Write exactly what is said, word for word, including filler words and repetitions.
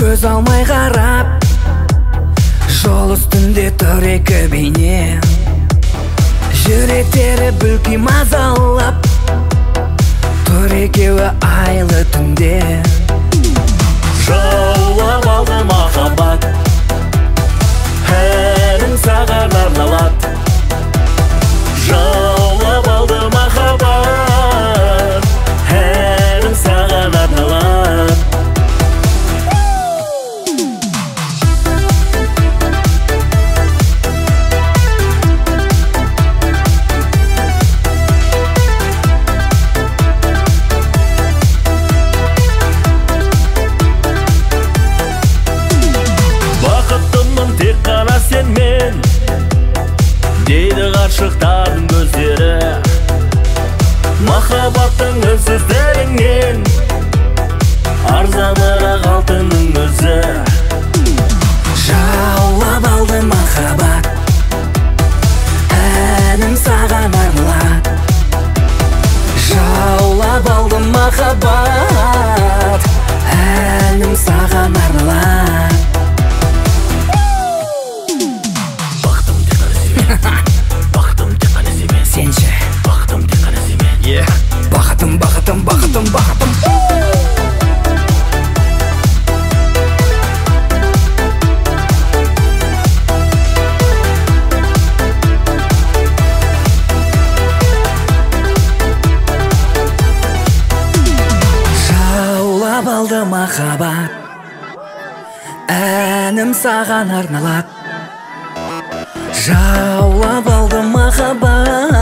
көз алмай қарап, жол үстінде тұр екі бейне, жүректері бүлки мазалап, тұр екеуі айлы түнде. Жаулап алды махаббат, әнім саған арналады. Жаулап алды махаббат, әнім саған арналады. Бақыттымын тек қана сенмен, дейді ғашықтардың көздері. Махаббаттың үнсіздігінен арзанырақ алтынның өзі. Жаулап алды махаббат, әнім саған арналады. Жаулап алды махаббат, әнім саған арналады. Бақытым тек қана сенімен, Сенші бақытым тек қана сенімен. бақытым, бақытым, бақытым, бақытым. Жаулап алды махаббат, әнім саған арналады. Жаулап алды махаббат,